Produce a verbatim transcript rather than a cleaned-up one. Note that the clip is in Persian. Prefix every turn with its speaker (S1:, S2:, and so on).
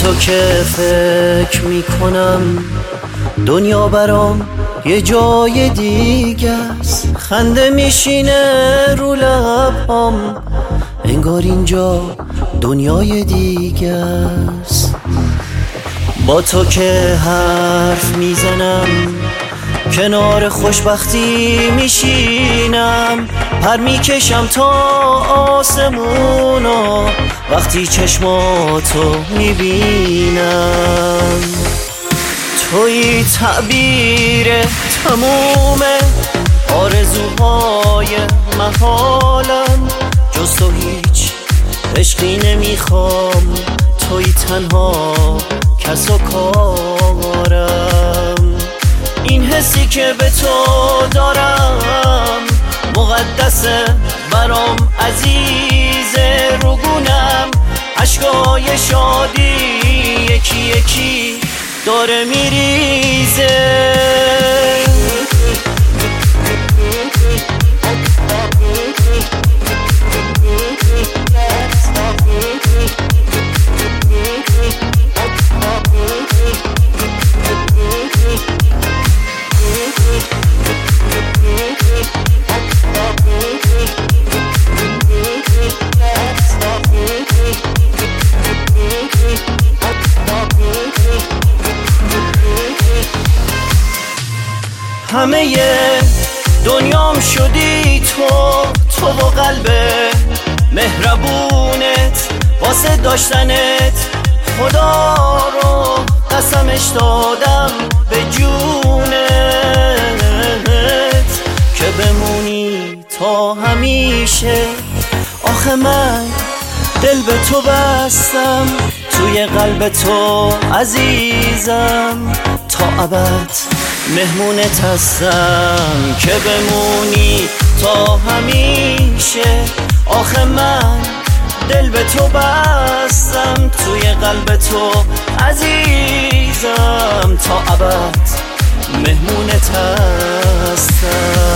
S1: تو که فکر میکنم دنیا برام یه جای دیگه است. خنده میشینه رو لبام، انگار اینجا دنیای دیگه است. با تو که حرف میزنم کنار خوشبختی میشینم، پر میکشم تا آسمونا وقتی چشماتو میبینم. توی تعبیر تموم آرزوهای محالم، جز تو هیچ عشقی نمیخوام، توی تنها کس و کارم. این حسی که به تو دارم مقدسه برام، عزیزه روگونم، عشقای شادی یکی یکی داره میریزه. همه دنیام شدی تو، تو و قلب مهربونت، واسه داشتنت خدا رو قسمش دادم به جونت که بمونی تا همیشه. آخه من دل به تو بستم، توی قلب تو عزیزم، تا ابد مهمونت هستم که بمونی تا همیشه. آخه من دل به تو بستم، توی قلب تو عزیزم، تا ابد مهمونت هستم.